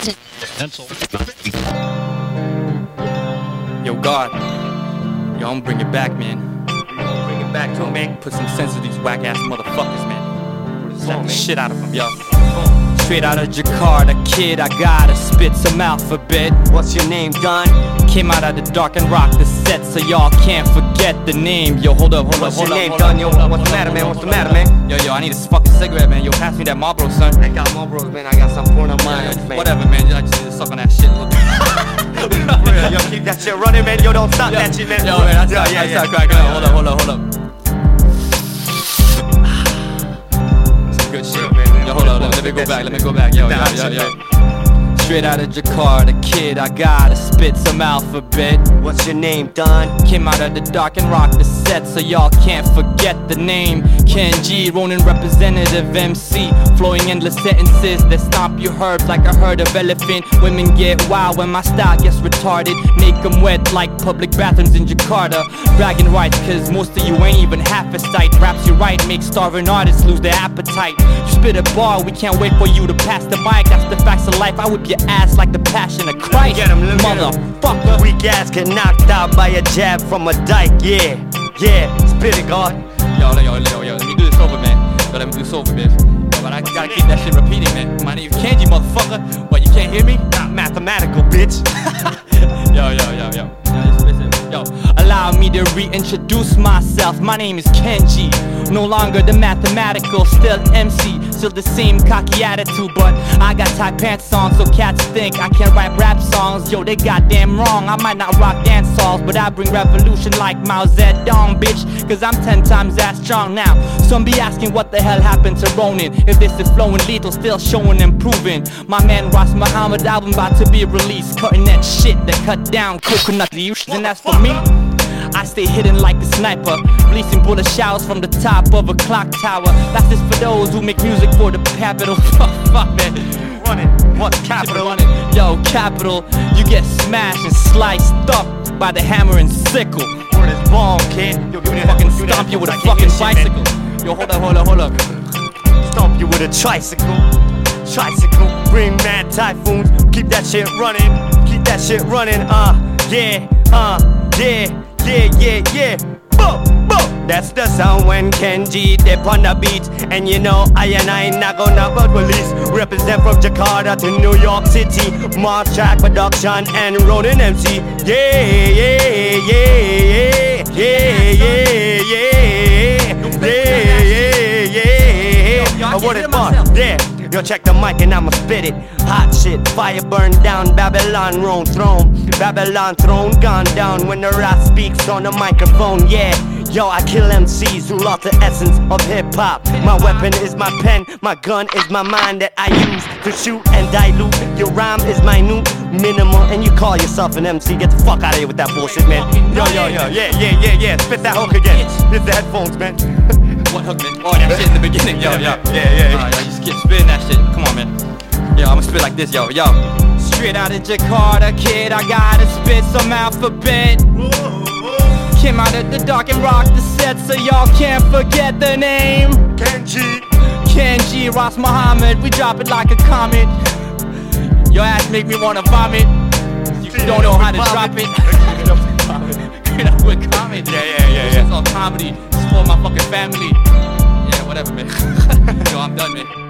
Pencil. Yo, God. Yo, I'm gonna bring it back, man. Bring it back to him, man. Put some sense to these whack-ass motherfuckers, man. Slap the man. shit out of them, yo. Straight out of Jakarta, kid, I gotta spit some alphabet. What's your name, Don? Came out of the dark and rocked the set, so y'all can't forget the name. Yo, hold up. What's your name, Don? Yo, what's the matter, man? What's the matter, man? Yo, I need a fucking cigarette, man. Yo, pass me that Marlboro, son. I got Marlboros, man. I got some porn on mine, man. Whatever, man. I just need to suck on that shit. Yo, keep that shit running, man. Yo, don't stop that shit, man. Yo, man, I start cracking up. Hold up. Some good shit, man. Yo, hold up. Let me go back. Yo. Straight out of Jakarta, kid, I gotta spit some alphabet. What's your name, Don? Came out of the dark and rocked the set, so y'all can't forget the name. Ken G, Ronin representative MC, flowing endless sentences that stomp your herbs like a herd of elephant. Women get wild when my style gets retarded, make them wet like public bathrooms in Jakarta. Bragging rights, cause most of you ain't even half as tight. Raps you right, make starving artists lose their appetite. You spit a bar, we can't wait for you to pass the mic. That's the facts of life, I whip your ass like the passion of Christ. Get him, motherfucker. Weak ass get knocked out by a jab from a dyke, yeah. Spit it, God. Yo, let me do this over, man. Let me do this over, bitch. Yo, but I gotta keep that shit repeating, man. My name is Kenji, motherfucker. What, you can't hear me? Not mathematical, bitch. Yo, allow me to reintroduce myself. My name is Kenji. No longer the mathematical, still MC. Still the same cocky attitude, but I got tight pants on, so cats think I can't write rap songs. Yo, they goddamn wrong. I might not rock dance halls, but I bring revolution like Mao Zedong, bitch. Cause I'm 10 times that strong now. Some be asking what the hell happened to Ronin. If this is flowing lethal, still showing improving. My man Ras Muhammad album about to be released, cutting that shit that cut down coconut leaves, and that's for me. I stay hidden like a sniper, releasing bullet showers from the top of a clock tower. That's just for those who make music for the capital. Fuck, man. Running, what's capital? Yo, capital, you get smashed and sliced up by the hammer and sickle. Word is bomb, kid. Yo, give me that. Fucking stomp you with a fucking bicycle. Yo, hold up. Stomp you with a tricycle. Bring mad typhoons. Keep that shit running. Yeah. Boom. That's the sound when Kenji dip on the beat. And you know I not gonna but release. Represent from Jakarta to New York City. Mark Track Production and Ronin MC. Yeah. What it was? Yeah. Yo, check the mic and I'ma spit it. Hot shit, fire burned down, Babylon throne gone down when the rap speaks on the microphone, yeah. Yo, I kill MCs who lost the essence of hip-hop. My weapon is my pen, my gun is my mind that I use to shoot and dilute. Your rhyme is minute, minimal, and you call yourself an MC. Get the fuck out of here with that bullshit, man. Yo, yeah, spit that hook again. It's the headphones, man. What hook, man? Oh, that shit in the beginning, yo. Yeah. You keep spitting that shit. Come on, man. Yo, I'ma spit like this, yo. Straight out of Jakarta, kid, I gotta spit some alphabet. Came out of the dark and rocked the set, so y'all can't forget the name. Kenji, Ras Muhammad, we drop it like a comet. Your ass make me wanna vomit. You don't know how to drop it. You're not with comedy. Yeah. It's all comedy. It's for my fucking family. Yeah, whatever, man. Yo, I'm done, man.